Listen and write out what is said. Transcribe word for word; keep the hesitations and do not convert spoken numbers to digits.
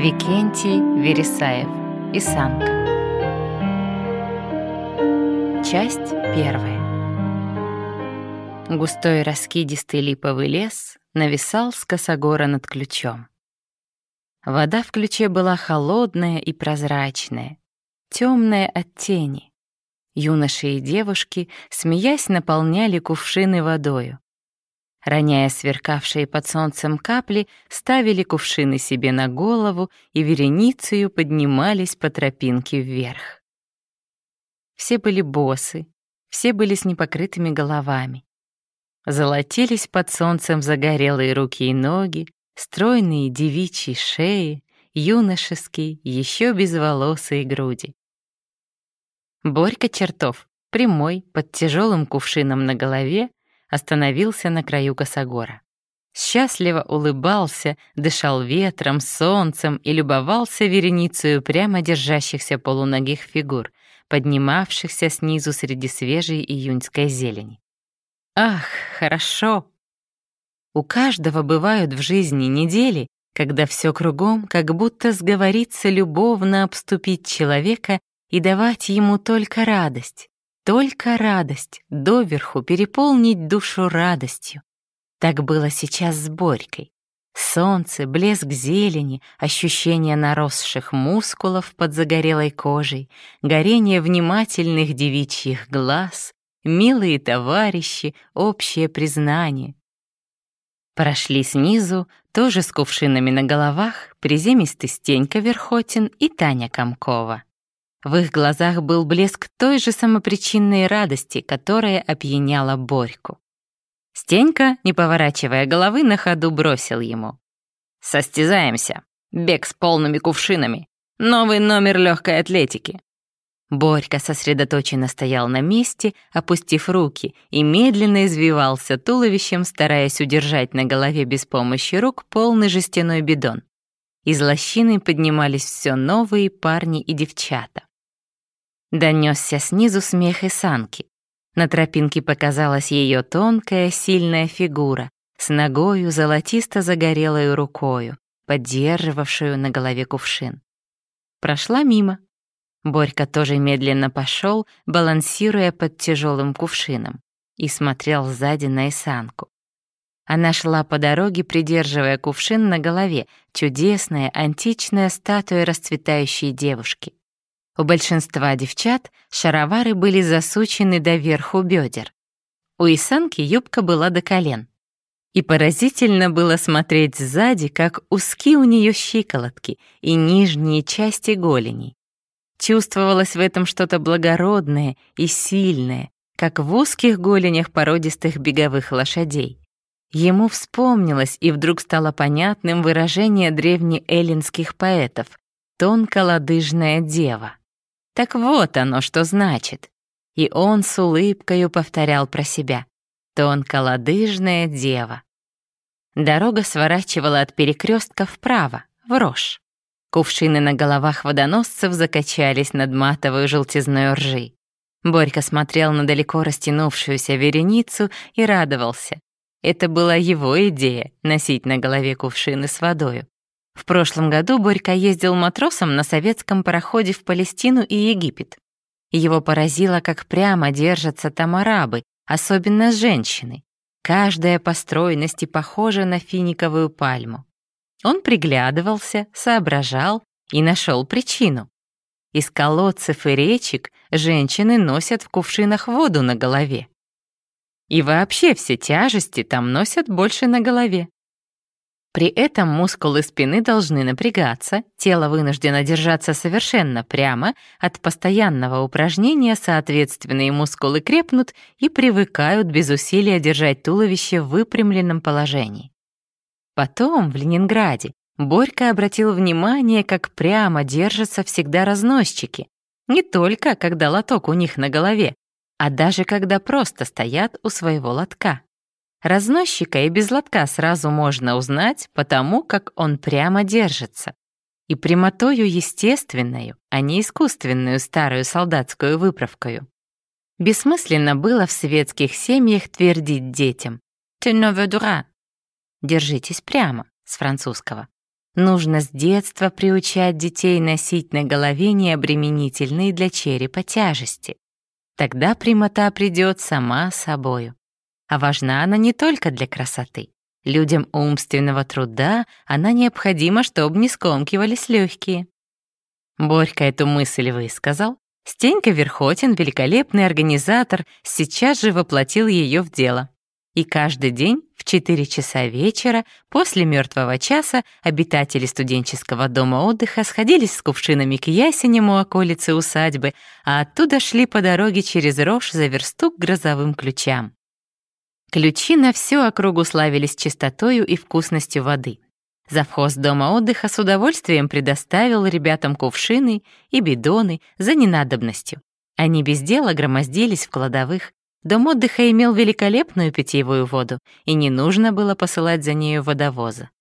Викентий Вересаев. Исанка. Часть первая. Густой раскидистый липовый лес нависал с косогора над ключом. Вода в ключе была холодная и прозрачная, темная от тени. Юноши и девушки, смеясь, наполняли кувшины водою. Роняя сверкавшие под солнцем капли, ставили кувшины себе на голову и вереницею поднимались по тропинке вверх. Все были босы, все были с непокрытыми головами. Золотились под солнцем загорелые руки и ноги, стройные девичьи шеи, юношеские, еще безволосые груди. Борька Чертов, прямой, под тяжелым кувшином на голове, остановился на краю косогора. Счастливо улыбался, дышал ветром, солнцем и любовался вереницею прямо держащихся полуногих фигур, поднимавшихся снизу среди свежей июньской зелени. Ах, хорошо! У каждого бывают в жизни недели, когда все кругом как будто сговорится любовно обступить человека и давать ему только радость. Только радость, доверху переполнить душу радостью. Так было сейчас с Борькой. Солнце, блеск зелени, ощущение наросших мускулов под загорелой кожей, горение внимательных девичьих глаз, милые товарищи, общее признание. Прошли снизу, тоже с кувшинами на головах, приземистый Стенька Верхотин и Таня Комкова. В их глазах был блеск той же самопричинной радости, которая опьяняла Борьку. Стенька, не поворачивая головы, на ходу бросил ему: «Состязаемся! Бег с полными кувшинами! Новый номер легкой атлетики!» Борька сосредоточенно стоял на месте, опустив руки, и медленно извивался туловищем, стараясь удержать на голове без помощи рук полный жестяной бидон. Из лощины поднимались все новые парни и девчата. Донесся снизу смех Исанки. На тропинке показалась ее тонкая, сильная фигура с ногою золотисто-загорелою рукою, поддерживавшую на голове кувшин. Прошла мимо. Борька тоже медленно пошел, балансируя под тяжелым кувшином, и смотрел сзади на Исанку. Она шла по дороге, придерживая кувшин на голове, чудесная античная статуя расцветающей девушки. У большинства девчат шаровары были засучены доверху бедер. У Исанки юбка была до колен. И поразительно было смотреть сзади, как узки у нее щиколотки и нижние части голеней. Чувствовалось в этом что-то благородное и сильное, как в узких голенях породистых беговых лошадей. Ему вспомнилось и вдруг стало понятным выражение древнеэллинских поэтов «тонколодыжная дева». Так вот оно что значит. И он с улыбкою повторял про себя «тонколодыжная дева». Дорога сворачивала от перекрестка вправо, в рожь. Кувшины на головах водоносцев закачались над матовой желтизной ржи. Борька смотрел на далеко растянувшуюся вереницу и радовался. Это была его идея — носить на голове кувшины с водою. В прошлом году Борька ездил матросом на советском пароходе в Палестину и Египет. Его поразило, как прямо держатся там арабы, особенно женщины. Каждая по стройности похожа на финиковую пальму. Он приглядывался, соображал и нашел причину. Из колодцев и речек женщины носят в кувшинах воду на голове. И вообще все тяжести там носят больше на голове. При этом мускулы спины должны напрягаться, тело вынуждено держаться совершенно прямо, от постоянного упражнения соответственные мускулы крепнут и привыкают без усилия держать туловище в выпрямленном положении. Потом, в Ленинграде, Борька обратил внимание, как прямо держатся всегда разносчики, не только когда лоток у них на голове, а даже когда просто стоят у своего лотка. Разносчика и без лотка сразу можно узнать, потому как он прямо держится. И прямотою естественную, а не искусственную старую солдатскую выправкою. Бессмысленно было в светских семьях твердить детям «tenez droit» — «держитесь прямо» с французского. Нужно с детства приучать детей носить на голове необременительные для черепа тяжести. Тогда прямота придет сама собою. А важна она не только для красоты. Людям умственного труда она необходима, чтобы не скомкивались легкие. Борька эту мысль высказал. Стенька Верхотин, великолепный организатор, сейчас же воплотил ее в дело. И каждый день в четыре часа вечера после мертвого часа обитатели студенческого дома отдыха сходились с кувшинами к ясеням у околицы усадьбы, а оттуда шли по дороге через рожь за версту к грозовым ключам. Ключи на всю округу славились чистотою и вкусностью воды. Завхоз дома отдыха с удовольствием предоставил ребятам кувшины и бидоны за ненадобностью. Они без дела громоздились в кладовых. Дом отдыха имел великолепную питьевую воду, и не нужно было посылать за нею водовоза.